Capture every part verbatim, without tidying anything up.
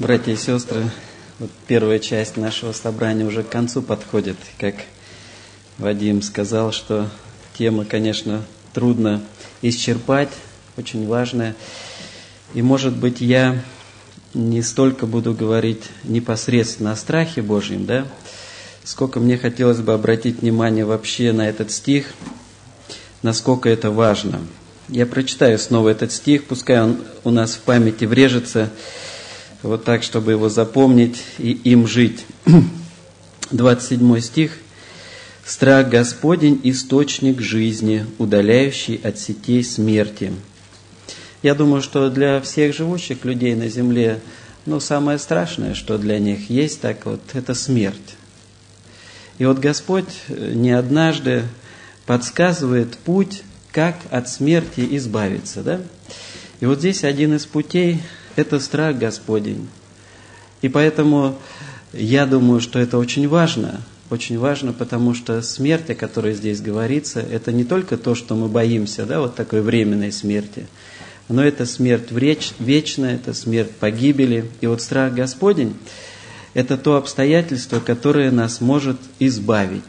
Братья и сестры, вот первая часть нашего собрания уже к концу подходит. Как Вадим сказал, что тема, конечно, трудно исчерпать, очень важная. И, может быть, я не столько буду говорить непосредственно о страхе Божьем, да, сколько мне хотелось бы обратить внимание вообще на этот стих, насколько это важно. Я прочитаю снова этот стих, пускай он у нас в памяти врежется, вот так, чтобы его запомнить и им жить. двадцать седьмой стих. «Страх Господень – источник жизни, удаляющий от сетей смерти». Я думаю, что для всех живущих людей на земле, ну, самое страшное, что для них есть, так вот, это смерть. И вот Господь не однажды подсказывает путь, как от смерти избавиться, да? И вот здесь один из путей – это страх Господень. И поэтому я думаю, что это очень важно. Очень важно, потому что смерть, о которой здесь говорится, это не только то, что мы боимся, да, вот такой временной смерти, но это смерть вечная, это смерть погибели. И вот страх Господень – это то обстоятельство, которое нас может избавить,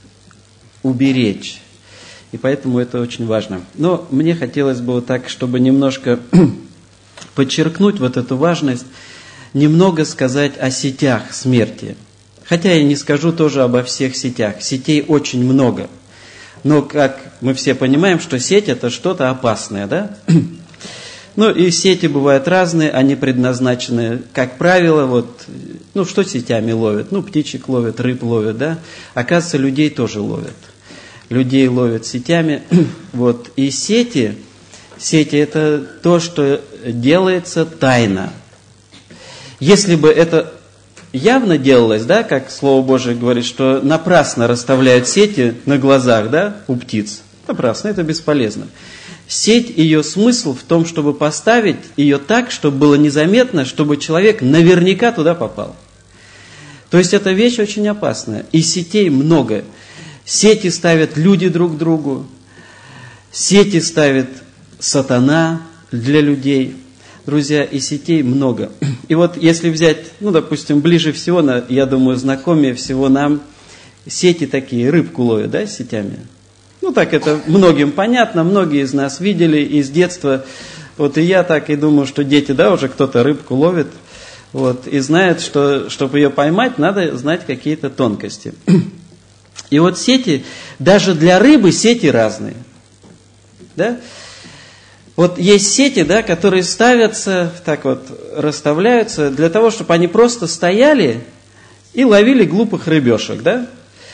уберечь. И поэтому это очень важно. Но мне хотелось бы вот так, чтобы немножко подчеркнуть вот эту важность, немного сказать о сетях смерти. Хотя я не скажу тоже обо всех сетях. Сетей очень много. Но, как мы все понимаем, что сеть – это что-то опасное, да? Ну, и сети бывают разные, они предназначены, как правило, вот, ну, что сетями ловят? Ну, птичек ловят, рыб ловят, да? Оказывается, людей тоже ловят. Людей ловят сетями. Вот, и сети, сети – это то, что делается тайно. Если бы это явно делалось, да, как Слово Божие говорит, что напрасно расставляют сети на глазах, да, у птиц. Напрасно, это бесполезно. Сеть, ее смысл в том, чтобы поставить ее так, чтобы было незаметно, чтобы человек наверняка туда попал. То есть, эта вещь очень опасная. И сетей много. Сети ставят люди друг другу. Сети ставит сатана для людей. Друзья, и сетей много. И вот если взять, ну, допустим, ближе всего, я думаю, знакомее всего нам, сети такие, рыбку ловят, да, сетями. Ну, так это многим понятно, многие из нас видели из детства. Вот и я так и думаю, что дети, да, уже кто-то рыбку ловит, вот, и знает, что, чтобы ее поймать, надо знать какие-то тонкости. И вот сети, даже для рыбы сети разные, да. Вот есть сети, да, которые ставятся, так вот, расставляются для того, чтобы они просто стояли и ловили глупых рыбешек, да.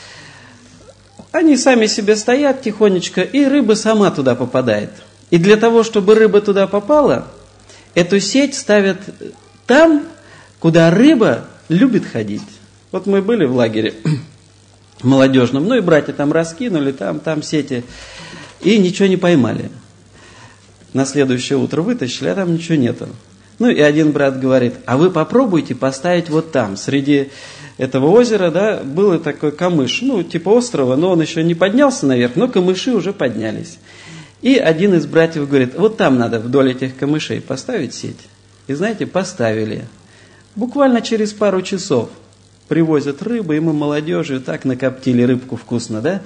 Они сами себе стоят тихонечко, и рыба сама туда попадает. И для того, чтобы рыба туда попала, эту сеть ставят там, куда рыба любит ходить. Вот мы были в лагере молодежном, ну и братья там раскинули, там, там сети, и ничего не поймали. На следующее утро вытащили, а там ничего нету. Ну и один брат говорит: а вы попробуйте поставить вот там, среди этого озера, да, был такой камыш, ну типа острова, но он еще не поднялся наверх, но камыши уже поднялись. И один из братьев говорит: вот там надо вдоль этих камышей поставить сеть. И знаете, поставили. Буквально через пару часов привозят рыбу, и мы молодежью так накоптили рыбку вкусно, да.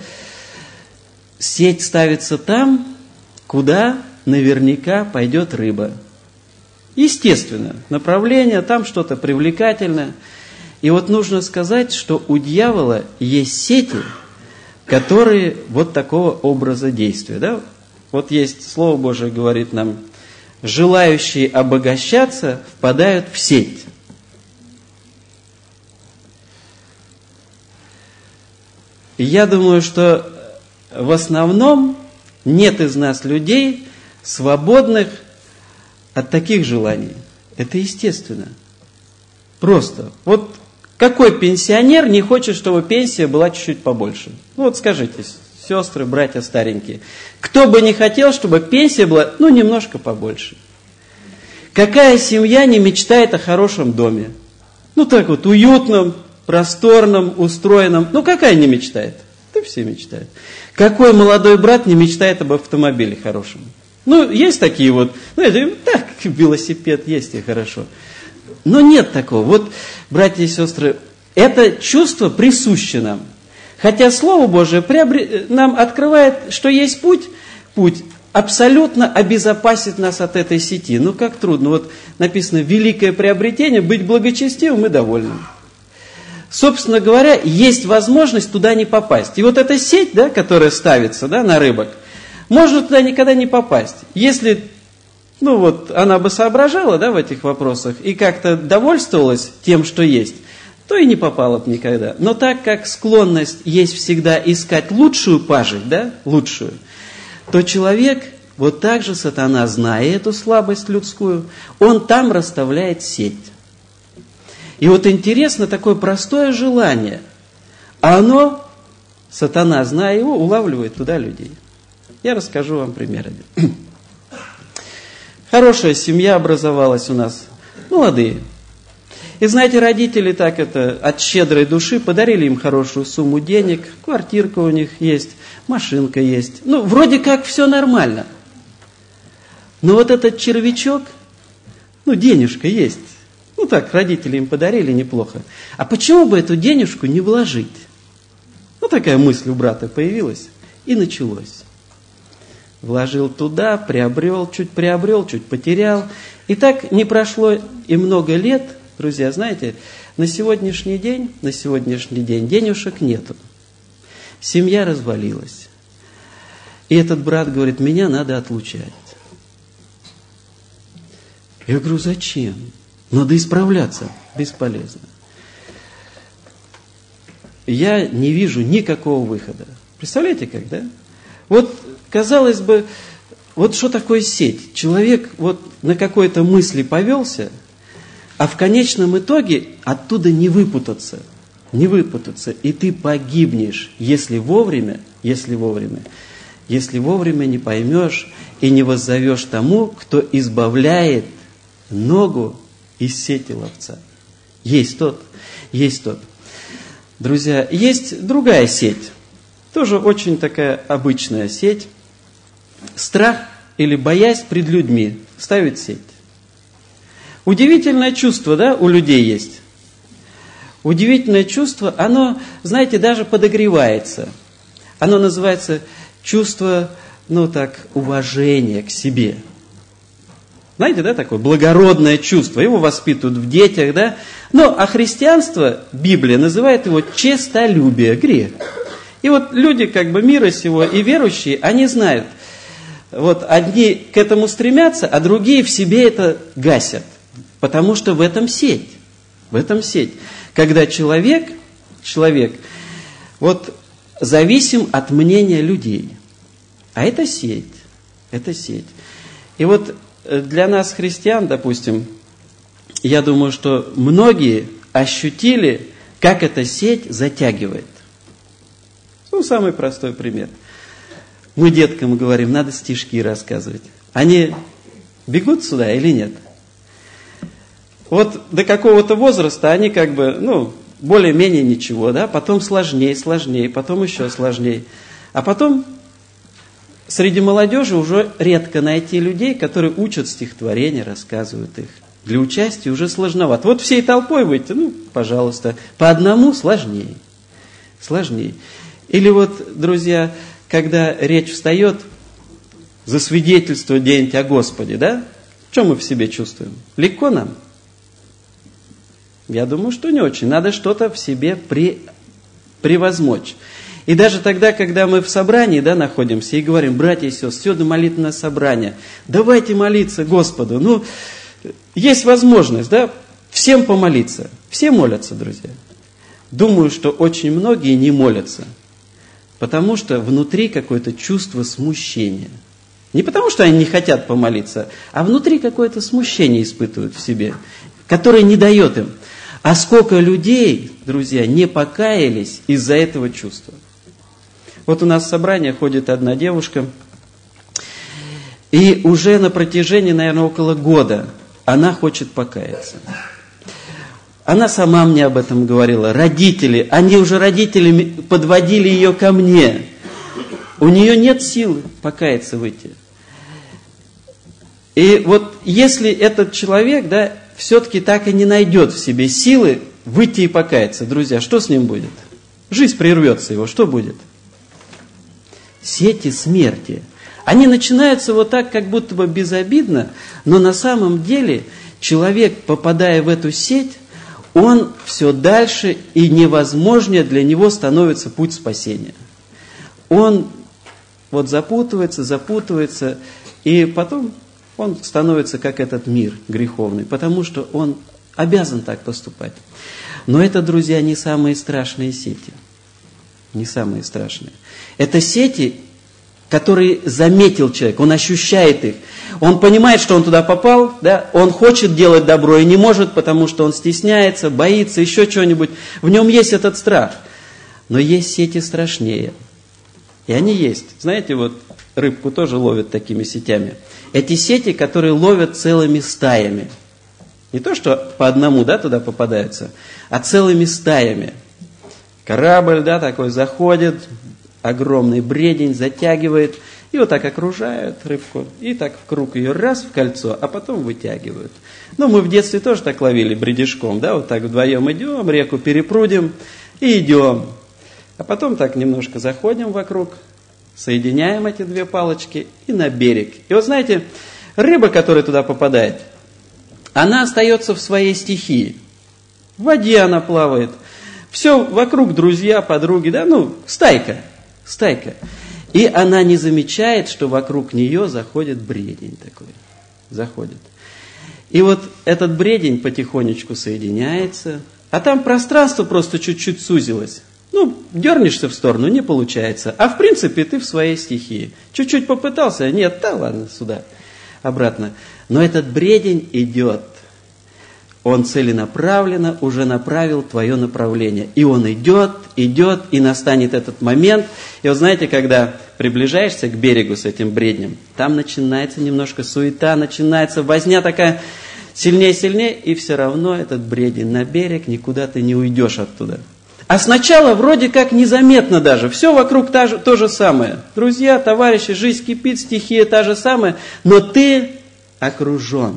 Сеть ставится там, куда наверняка пойдет рыба. Естественно, направление, там что-то привлекательное. И вот нужно сказать, что у дьявола есть сети, которые вот такого образа действия. Да? Вот есть, Слово Божие говорит нам: желающие обогащаться впадают в сеть. И я думаю, что в основном нет из нас людей, свободных от таких желаний. Это естественно. Просто. Вот какой пенсионер не хочет, чтобы пенсия была чуть-чуть побольше? Ну вот скажите, сестры, братья старенькие, кто бы не хотел, чтобы пенсия была, ну, немножко побольше? Какая семья не мечтает о хорошем доме? Ну так вот, уютном, просторном, устроенном. Ну какая не мечтает? Да все мечтают. Какой молодой брат не мечтает об автомобиле хорошем? Ну, есть такие вот, ну, это, так, велосипед есть и хорошо. Но нет такого. Вот, братья и сестры, это чувство присуще нам. Хотя Слово Божие приобр... нам открывает, что есть путь, путь абсолютно обезопасит нас от этой сети. Ну, как трудно. Вот написано, великое приобретение, быть благочестивым и довольным. Собственно говоря, есть возможность туда не попасть. И вот эта сеть, да, которая ставится, да, на рыбок, можно туда никогда не попасть. Если, ну вот, она бы соображала, да, в этих вопросах и как-то довольствовалась тем, что есть, то и не попала бы никогда. Но так как склонность есть всегда искать лучшую пажить, да, лучшую, то человек, вот так же сатана, зная эту слабость людскую, он там расставляет сеть. И вот интересно, такое простое желание, а оно, сатана, зная его, улавливает туда людей. Я расскажу вам пример один. Хорошая семья образовалась у нас, молодые. И знаете, родители так это от щедрой души подарили им хорошую сумму денег, квартирка у них есть, машинка есть. Ну, вроде как все нормально. Но вот этот червячок, ну, денежка есть. Ну так, родители им подарили неплохо. А почему бы эту денежку не вложить? Ну такая мысль у брата появилась. И началось. Вложил туда, приобрел, чуть приобрел, чуть потерял. И так не прошло и много лет, друзья, знаете, на сегодняшний день, на сегодняшний день денежек нету. Семья развалилась. И этот брат говорит, меня надо отлучать. Я говорю, зачем? Надо исправляться. Бесполезно. Я не вижу никакого выхода. Представляете, как, да? Вот, казалось бы, вот что такое сеть? Человек вот на какой-то мысли повелся, а в конечном итоге оттуда не выпутаться. Не выпутаться. И ты погибнешь, если вовремя, если вовремя, если вовремя не поймешь и не воззовешь тому, кто избавляет ногу из сети ловца. Есть тот, есть тот. Друзья, есть другая сеть. Тоже очень такая обычная сеть. Страх или боязнь пред людьми ставит сеть. Удивительное чувство, да, у людей есть. Удивительное чувство, оно, знаете, даже подогревается. Оно называется чувство, ну так, уважения к себе. Знаете, да, такое благородное чувство. Его воспитывают в детях, да. Но, а христианство, Библия называет его честолюбие, грех. И вот люди, как бы, мира сего и верующие, они знают, вот одни к этому стремятся, а другие в себе это гасят. Потому что в этом сеть. В этом сеть. Когда человек, человек, вот зависим от мнения людей. А это сеть. Это сеть. И вот для нас, христиан, допустим, я думаю, что многие ощутили, как эта сеть затягивает. Ну, самый простой пример. Мы деткам говорим, надо стишки рассказывать. Они бегут сюда или нет? Вот до какого-то возраста они как бы, ну, более-менее ничего, да? Потом сложнее, сложнее, потом еще сложнее. А потом среди молодежи уже редко найти людей, которые учат стихотворения, рассказывают их. Для участия уже сложновато. Вот всей толпой выйти, ну, пожалуйста, по одному сложнее. Сложнее. Или вот, друзья, когда речь встает засвидетельствовать где-нибудь о Господе, да? Что мы в себе чувствуем? Легко нам? Я думаю, что не очень. Надо что-то в себе при, превозмочь. И даже тогда, когда мы в собрании, да, находимся и говорим, братья и сестры, сегодня молитвенное собрание, давайте молиться Господу. Ну, есть возможность, да, всем помолиться. Все молятся, друзья. Думаю, что очень многие не молятся, потому что внутри какое-то чувство смущения. Не потому, что они не хотят помолиться, а внутри какое-то смущение испытывают в себе, которое не дает им. А сколько людей, друзья, не покаялись из-за этого чувства. Вот у нас в собрание ходит одна девушка, и уже на протяжении, наверное, около года она хочет покаяться. Она сама мне об этом говорила. Родители, они уже родители подводили ее ко мне. У нее нет силы покаяться, выйти. И вот если этот человек, да, все-таки так и не найдет в себе силы выйти и покаяться, друзья, что с ним будет? Жизнь прервется его, что будет? Сети смерти. Они начинаются вот так, как будто бы безобидно, но на самом деле человек, попадая в эту сеть, он все дальше и невозможнее для него становится путь спасения. Он вот запутывается, запутывается, и потом он становится как этот мир греховный, потому что он обязан так поступать. Но это, друзья, не самые страшные сети. Не самые страшные. Это сети, которые заметил человек, он ощущает их. Он понимает, что он туда попал, да? Он хочет делать добро и не может, потому что он стесняется, боится, еще чего-нибудь. В нем есть этот страх. Но есть сети страшнее. И они есть. Знаете, вот рыбку тоже ловят такими сетями. Эти сети, которые ловят целыми стаями. Не то, что по одному, да, туда попадаются, а целыми стаями. Корабль, да, такой заходит, огромный бредень, затягивает, и вот так окружают рыбку, и так в круг ее раз в кольцо, а потом вытягивают. Ну, мы в детстве тоже так ловили бредешком, да, вот так вдвоем идем, реку перепрудим и идем. А потом так немножко заходим вокруг, соединяем эти две палочки и на берег. И вот знаете, рыба, которая туда попадает, она остается в своей стихии. В воде она плавает. Все вокруг друзья, подруги, да, ну, стайка, стайка. И она не замечает, что вокруг нее заходит бредень такой. Заходит. И вот этот бредень потихонечку соединяется, а там пространство просто чуть-чуть сузилось. Ну, дернешься в сторону, не получается. А в принципе ты в своей стихии. Чуть-чуть попытался, нет, да ладно, сюда, обратно. Но этот бредень идет. Он целенаправленно уже направил твое направление. И он идет, идет, и настанет этот момент. И вот знаете, когда приближаешься к берегу с этим бреднем, там начинается немножко суета, начинается возня такая сильнее, сильнее, и все равно этот бредень на берег, никуда ты не уйдешь оттуда. А сначала вроде как незаметно даже, все вокруг та же, то же самое. Друзья, товарищи, жизнь кипит, стихия та же самая, но ты окружен.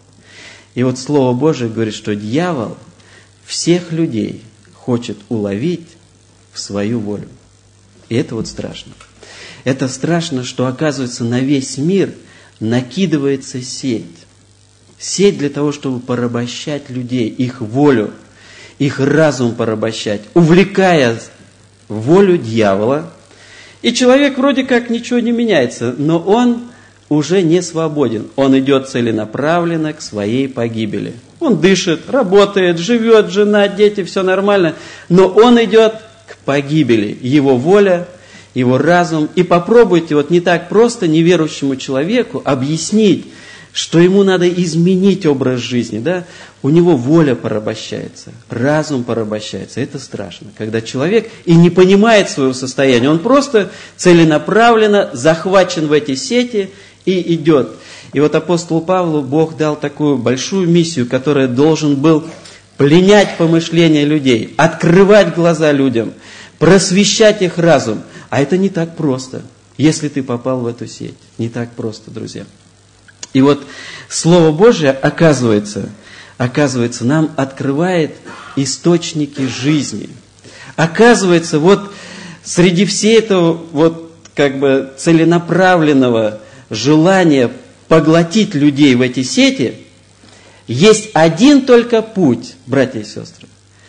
И вот Слово Божие говорит, что дьявол всех людей хочет уловить в свою волю. И это вот страшно. Это страшно, что, оказывается, на весь мир накидывается сеть. Сеть для того, чтобы порабощать людей, их волю, их разум порабощать, увлекая волю дьявола. И человек вроде как ничего не меняется, но он уже не свободен. Он идет целенаправленно к своей погибели. Он дышит, работает, живет, жена, дети, все нормально. Но он идет к погибели. Его воля, его разум. И попробуйте вот не так просто неверующему человеку объяснить, что ему надо изменить образ жизни. Да? У него воля порабощается, разум порабощается. Это страшно. Когда человек и не понимает своего состояния, он просто целенаправленно захвачен в эти сети и идет. И вот апостолу Павлу Бог дал такую большую миссию, которая должен был пленять помышления людей, открывать глаза людям, просвещать их разум. А это не так просто, если ты попал в эту сеть. Не так просто, друзья. И вот Слово Божие, оказывается, оказывается, нам открывает источники жизни. Оказывается, вот среди всей этого вот как бы целенаправленного желание поглотить людей в эти сети, есть один только путь, братья и сестры.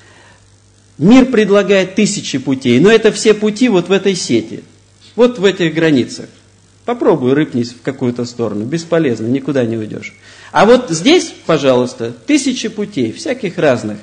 Мир предлагает тысячи путей, но это все пути вот в этой сети, вот в этих границах. Попробуй рыпнись в какую-то сторону, бесполезно, никуда не уйдешь. А вот здесь, пожалуйста, тысячи путей, всяких разных,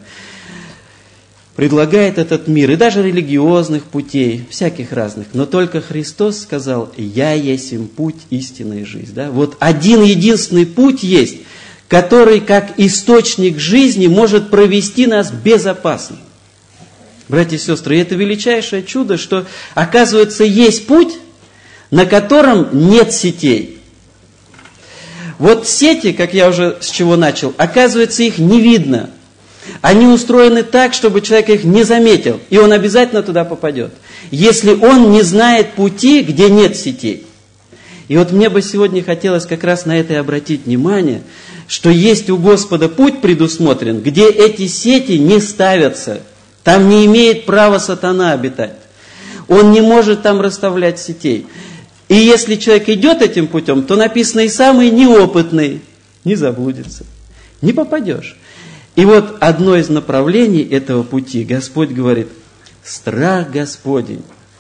предлагает этот мир, и даже религиозных путей, всяких разных. Но только Христос сказал: «Я есть им путь, истина и жизнь». Да? Вот один единственный путь есть, который как источник жизни может провести нас безопасно. Братья и сестры, это величайшее чудо, что, оказывается, есть путь, на котором нет сетей. Вот сети, как я уже с чего начал, оказывается, их не видно. Они устроены так, чтобы человек их не заметил, и он обязательно туда попадет, если он не знает пути, где нет сетей. И вот мне бы сегодня хотелось как раз на это и обратить внимание, что есть у Господа путь предусмотрен, где эти сети не ставятся. Там не имеет права сатана обитать. Он не может там расставлять сетей. И если человек идет этим путем, то написано, и самый неопытный не заблудится. Не попадешь. И вот одно из направлений этого пути, Господь говорит, страх Господень.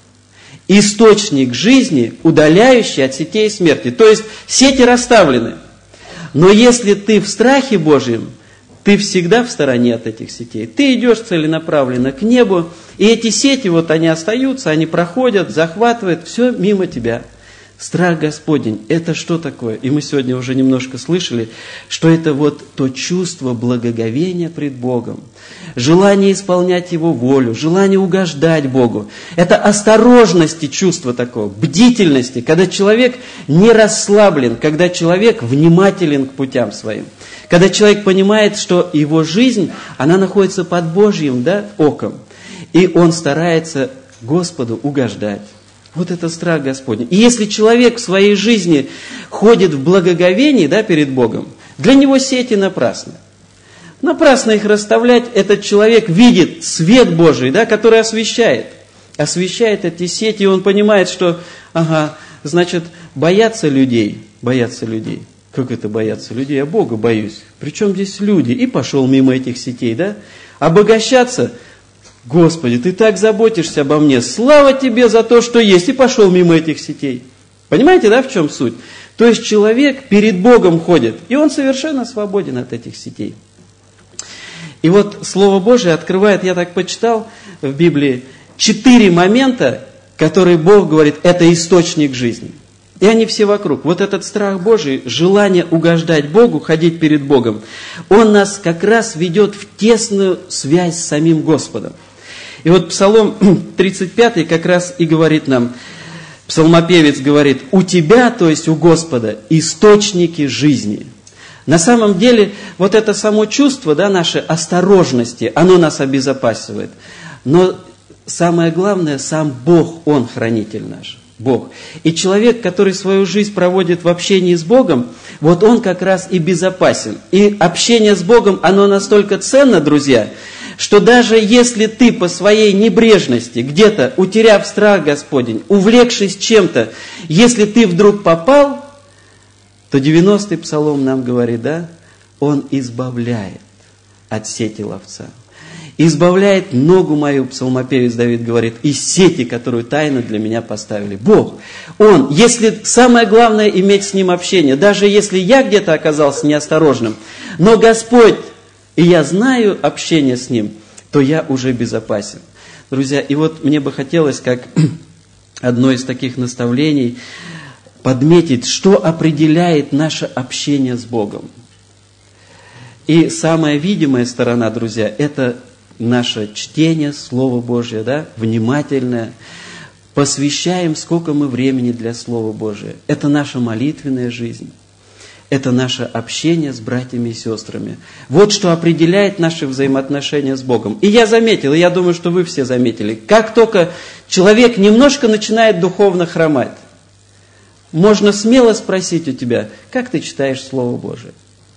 Источник жизни, удаляющий от сетей смерти. То есть сети расставлены. Но если ты в страхе Божьем, ты всегда в стороне от этих сетей. Ты идешь целенаправленно к небу, и эти сети, вот они остаются, они проходят, захватывают, все мимо тебя. Страх Господень, это что такое? И мы сегодня уже немножко слышали, что это вот то чувство благоговения пред Богом, желание исполнять Его волю, желание угождать Богу. Это осторожности чувство такое, бдительности, когда человек не расслаблен, когда человек внимателен к путям своим. Когда человек понимает, что его жизнь, она находится под Божьим, да, оком, и он старается Господу угождать. Вот это страх Господень. И если человек в своей жизни ходит в благоговении, да, перед Богом, для него сети напрасны. Напрасно их расставлять. Этот человек видит свет Божий, да, который освещает. Освещает эти сети, и он понимает, что, ага, значит, бояться людей, бояться людей. Как это бояться людей? Я Бога боюсь. Причем здесь люди? И пошел мимо этих сетей, да? Обогащаться? Господи, Ты так заботишься обо мне. Слава Тебе за то, что есть. И пошел мимо этих сетей. Понимаете, да, в чем суть? То есть человек перед Богом ходит, и он совершенно свободен от этих сетей. И вот Слово Божие открывает, я так почитал в Библии, четыре момента, которые Бог говорит, это источник жизни. И они все вокруг. Вот этот страх Божий, желание угождать Богу, ходить перед Богом, он нас как раз ведет в тесную связь с самим Господом. И вот Псалом тридцать пятый как раз и говорит нам, псалмопевец говорит, у Тебя, то есть у Господа, источники жизни. На самом деле, вот это само чувство, да, нашей осторожности, оно нас обезопасивает. Но самое главное, сам Бог, Он хранитель наш. Бог. И человек, который свою жизнь проводит в общении с Богом, вот он как раз и безопасен. И общение с Богом, оно настолько ценно, друзья, что даже если ты по своей небрежности, где-то утеряв страх Господень, увлекшись чем-то, если ты вдруг попал, то девяностый псалом нам говорит, да, он избавляет от сети ловца. Избавляет ногу мою, псалмопевец Давид говорит, из сети, которую тайно для меня поставили. Бог, Он, если самое главное иметь с Ним общение, даже если я где-то оказался неосторожным, но Господь, и я знаю общение с Ним, то я уже безопасен. Друзья, и вот мне бы хотелось, как одно из таких наставлений, подметить, что определяет наше общение с Богом. И самая видимая сторона, друзья, это наше чтение Слова Божия, да, внимательное. Посвящаем, сколько мы времени для Слова Божия. Это наша молитвенная жизнь. Это наше общение с братьями и сестрами. Вот что определяет наши взаимоотношения с Богом. И я заметил, и я думаю, что вы все заметили, как только человек немножко начинает духовно хромать, можно смело спросить у тебя, как ты читаешь Слово Божие?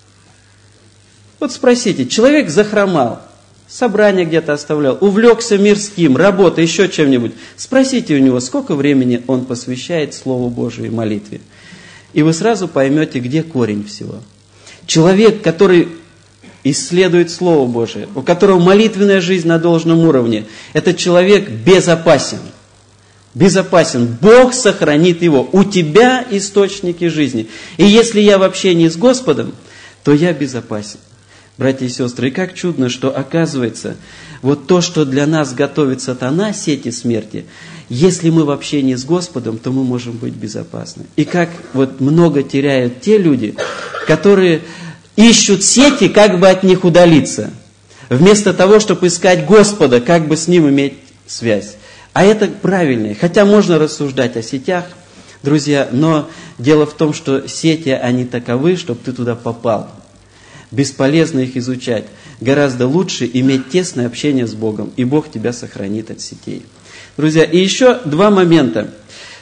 Вот спросите, человек захромал, собрание где-то оставлял, увлекся мирским, работой, еще чем-нибудь. Спросите у него, сколько времени он посвящает Слову Божию и молитве. И вы сразу поймете, где корень всего. Человек, который исследует Слово Божие, у которого молитвенная жизнь на должном уровне, этот человек безопасен. Безопасен. Бог сохранит его. У тебя источники жизни. И если я в общении с Господом, то я безопасен. Братья и сестры, и как чудно, что оказывается, вот то, что для нас готовит сатана, сети смерти, если мы в общении с Господом, то мы можем быть безопасны. И как вот много теряют те люди, которые ищут сети, как бы от них удалиться, вместо того, чтобы искать Господа, как бы с Ним иметь связь. А это правильно. Хотя можно рассуждать о сетях, друзья, но дело в том, что сети, они таковы, чтобы ты туда попал. Бесполезно их изучать. Гораздо лучше иметь тесное общение с Богом, и Бог тебя сохранит от сетей. Друзья, и еще два момента,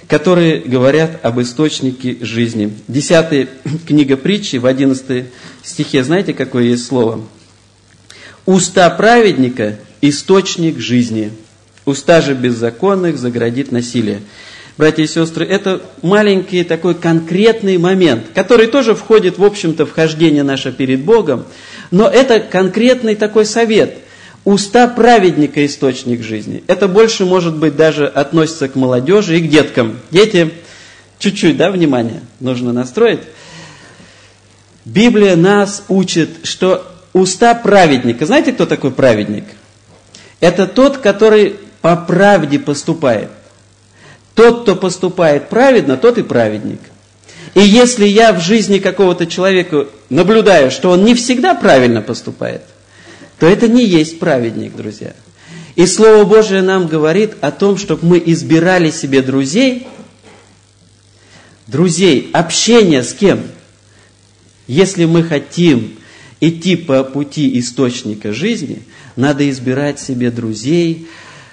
которые говорят об источнике жизни. Десятая книга притчи, в одиннадцатой стихе, знаете, какое есть слово? «Уста праведника – источник жизни, уста же беззаконных заградит насилие». Братья и сестры, это маленький такой конкретный момент, который тоже входит, в общем-то, в хождение наше перед Богом, но это конкретный такой совет. Уста праведника – источник жизни. Это больше, может быть, даже относится к молодежи и к деткам. Дети, чуть-чуть, да, внимание нужно настроить. Библия нас учит, что уста праведника, знаете, кто такой праведник? Это тот, который по правде поступает. Тот, кто поступает праведно, тот и праведник. И если я в жизни какого-то человека наблюдаю, что он не всегда правильно поступает, то это не есть праведник, друзья. И Слово Божие нам говорит о том, чтобы мы избирали себе друзей, друзей, общение с кем? Если мы хотим идти по пути источника жизни, надо избирать себе друзей,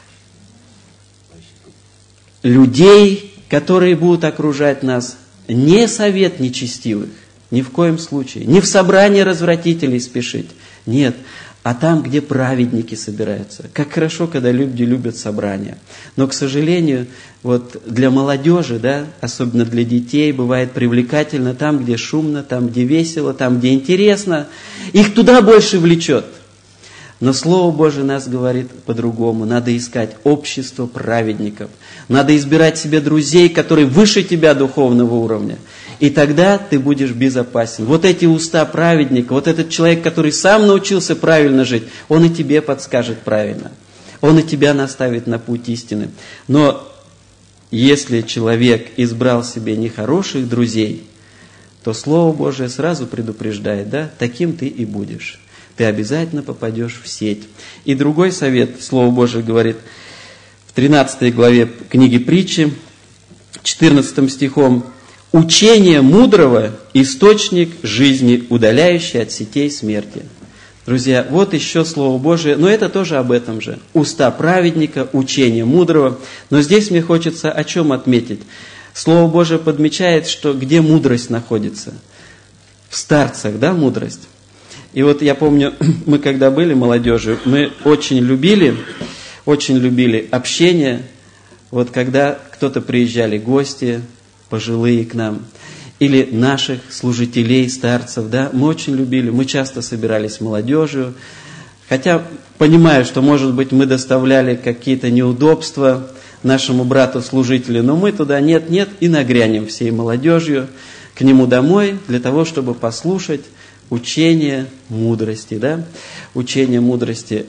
людей, которые будут окружать нас, не совет нечестивых, ни в коем случае, не в собрании развратителей спешить, нет, а там, где праведники собираются. Как хорошо, когда люди любят собрания. Но, к сожалению, вот для молодежи, да, особенно для детей, бывает привлекательно там, где шумно, там, где весело, там, где интересно. Их туда больше влечет. Но Слово Божие нас говорит по-другому. Надо искать общество праведников. Надо избирать себе друзей, которые выше тебя духовного уровня. И тогда ты будешь безопасен. Вот эти уста праведника, вот этот человек, который сам научился правильно жить, он и тебе подскажет правильно. Он и тебя наставит на путь истины. Но если человек избрал себе нехороших друзей, то Слово Божие сразу предупреждает, да, таким ты и будешь. Ты обязательно попадешь в сеть. И другой совет, Слово Божие говорит в тринадцатой главе книги притчи, четырнадцатым стихом: «Учение мудрого – источник жизни, удаляющий от сетей смерти». Друзья, вот еще Слово Божие, но это тоже об этом же. Уста праведника, учение мудрого. Но здесь мне хочется о чем отметить. Слово Божие подмечает, что где мудрость находится? В старцах, да, мудрость? И вот я помню, мы когда были молодежью, мы очень любили, очень любили общение. Вот когда кто-то приезжали гости, пожилые к нам, или наших служителей, старцев, да, мы очень любили, мы часто собирались с молодежью, хотя понимаю, что, может быть, мы доставляли какие-то неудобства нашему брату-служителю, но мы туда нет-нет и нагрянем всей молодежью к нему домой для того, чтобы послушать учение мудрости, да, учение мудрости.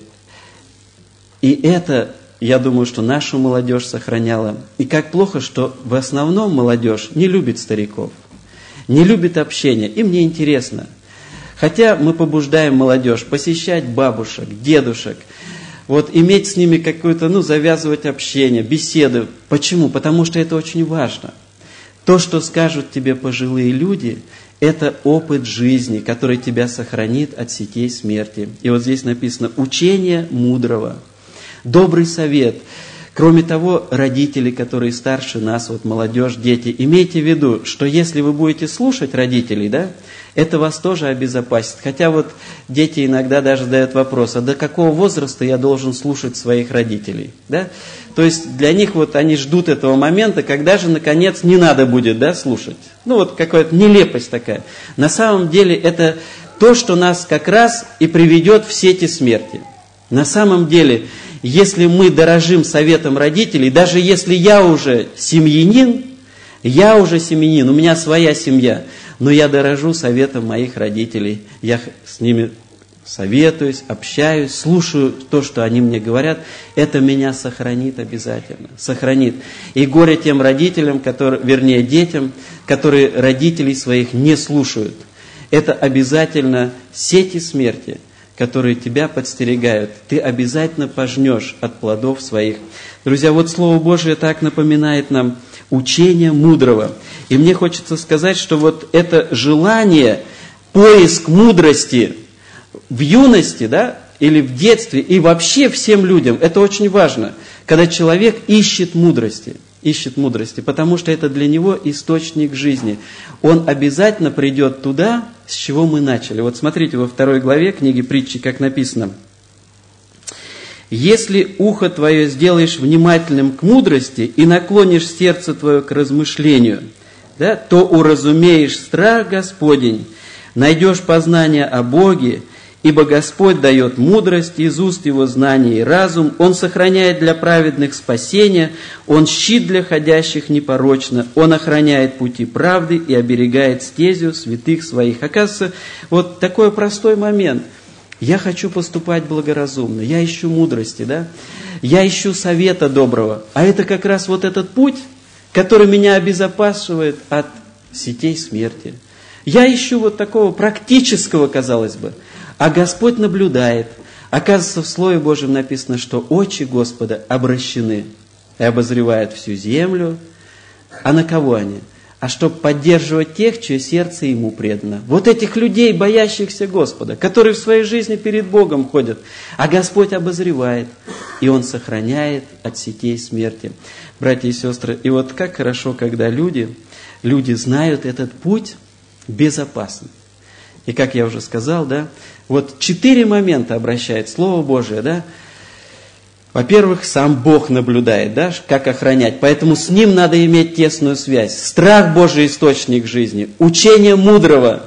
И это, я думаю, что нашу молодежь сохраняла. И как плохо, что в основном молодежь не любит стариков, не любит общение. Им не интересно. Хотя мы побуждаем молодежь посещать бабушек, дедушек, вот иметь с ними какое-то, ну, завязывать общение, беседы. Почему? Потому что это очень важно. То, что скажут тебе пожилые люди, это опыт жизни, который тебя сохранит от сетей смерти. И вот здесь написано «учение мудрого». Добрый совет. Кроме того, родители, которые старше нас, вот молодежь, дети, имейте в виду, что если вы будете слушать родителей, да, это вас тоже обезопасит. Хотя вот дети иногда даже задают вопрос, а до какого возраста я должен слушать своих родителей, да? То есть для них вот они ждут этого момента, когда же наконец не надо будет, да, слушать. Ну вот какая-то нелепость такая. На самом деле это то, что нас как раз и приведет в сети смерти. На самом деле, если мы дорожим советом родителей, даже если я уже семьянин, я уже семьянин, у меня своя семья, но я дорожу советом моих родителей, я с ними советуюсь, общаюсь, слушаю то, что они мне говорят, это меня сохранит обязательно, сохранит. И горе тем родителям, которые, вернее детям, которые родителей своих не слушают. Это обязательно сети смерти, которые тебя подстерегают. Ты обязательно пожнешь от плодов своих. Друзья, вот Слово Божие так напоминает нам учение мудрого. И мне хочется сказать, что вот это желание, поиск мудрости в юности, да, или в детстве, и вообще всем людям, это очень важно, когда человек ищет мудрости. ищет мудрости, потому что это для него источник жизни. Он обязательно придет туда, с чего мы начали. Вот смотрите, во второй главе книги Притчи, как написано. «Если ухо твое сделаешь внимательным к мудрости и наклонишь сердце твое к размышлению, да, то уразумеешь страх Господень, найдешь познание о Боге, ибо Господь дает мудрость, из уст Его знание и разум, Он сохраняет для праведных спасение, Он щит для ходящих непорочно, Он охраняет пути правды и оберегает стезю святых Своих». Оказывается, вот такой простой момент. Я хочу поступать благоразумно, я ищу мудрости, да? Я ищу совета доброго. А это как раз вот этот путь, который меня обезопасивает от сетей смерти. Я ищу вот такого практического, казалось бы, а Господь наблюдает. Оказывается, в Слове Божьем написано, что очи Господа обращены и обозревают всю землю. А на кого они? А чтобы поддерживать тех, чье сердце Ему предано. Вот этих людей, боящихся Господа, которые в своей жизни перед Богом ходят. А Господь обозревает, и Он сохраняет от сетей смерти. Братья и сестры, и вот как хорошо, когда люди, люди знают этот путь безопасный. И как я уже сказал, да, вот четыре момента обращает Слово Божие, да. Во-первых, сам Бог наблюдает, да, как охранять. Поэтому с Ним надо иметь тесную связь. Страх Божий – источник жизни. Учение мудрого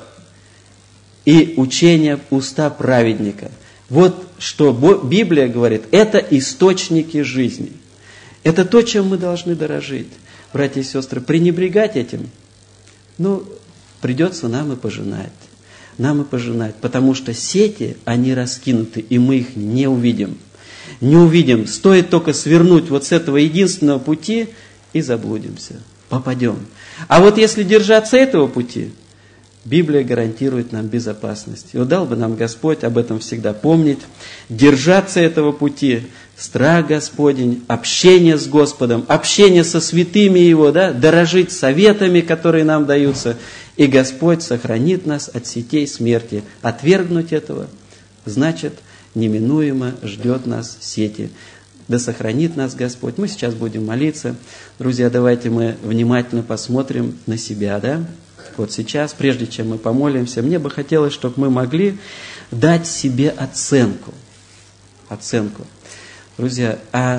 и учение уста праведника. Вот что Библия говорит, это источники жизни. Это то, чем мы должны дорожить. Братья и сестры, пренебрегать этим, ну, придется нам и пожинать. Нам и пожинать, потому что сети, они раскинуты, и мы их не увидим. Не увидим. Стоит только свернуть вот с этого единственного пути, и заблудимся. Попадем. А вот если держаться этого пути, Библия гарантирует нам безопасность. И вот дал бы нам Господь об этом всегда помнить. Держаться этого пути, страх Господень, общение с Господом, общение со святыми Его, да, дорожить советами, которые нам даются. И Господь сохранит нас от сетей смерти. Отвергнуть этого значит неминуемо ждет нас сети. Да сохранит нас Господь. Мы сейчас будем молиться. Друзья, давайте мы внимательно посмотрим на себя, да? Вот сейчас, прежде чем мы помолимся, мне бы хотелось, чтобы мы могли дать себе оценку. Оценку. Друзья, а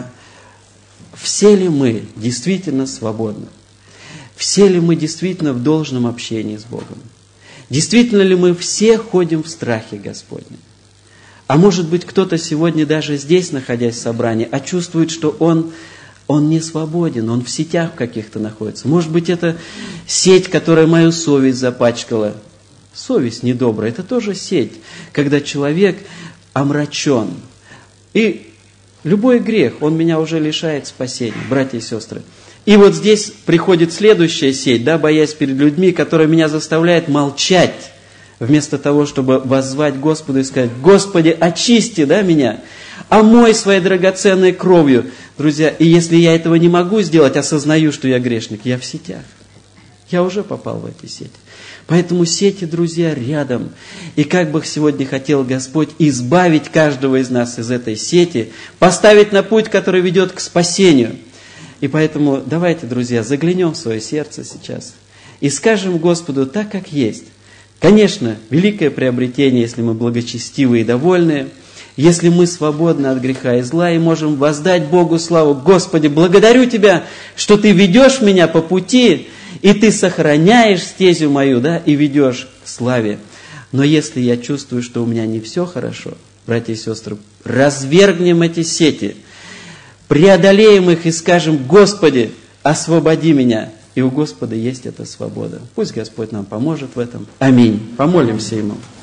все ли мы действительно свободны? Все ли мы действительно в должном общении с Богом? Действительно ли мы все ходим в страхе Господнем? А может быть, кто-то сегодня даже здесь, находясь в собрании, а чувствует, что он, он не свободен, он в сетях каких-то находится. Может быть, это сеть, которая мою совесть запачкала. Совесть недобрая, это тоже сеть, когда человек омрачен. И любой грех, он меня уже лишает спасения, братья и сестры. И вот здесь приходит следующая сеть, да, боясь перед людьми, которая меня заставляет молчать. Вместо того, чтобы воззвать Господу и сказать: Господи, очисти, да, меня, омой своей драгоценной кровью. Друзья, и если я этого не могу сделать, осознаю, что я грешник, я в сетях. Я уже попал в эти сети. Поэтому сети, друзья, рядом. И как бы сегодня хотел Господь избавить каждого из нас из этой сети, поставить на путь, который ведет к спасению. И поэтому давайте, друзья, заглянем в свое сердце сейчас и скажем Господу так, как есть. Конечно, великое приобретение, если мы благочестивы и довольны, если мы свободны от греха и зла и можем воздать Богу славу. Господи, благодарю Тебя, что Ты ведешь меня по пути, и Ты сохраняешь стезю мою, да, и ведешь к славе. Но если я чувствую, что у меня не все хорошо, братья и сестры, развергнем эти сети, преодолеем их и скажем: Господи, освободи меня. И у Господа есть эта свобода. Пусть Господь нам поможет в этом. Аминь. Помолимся Ему.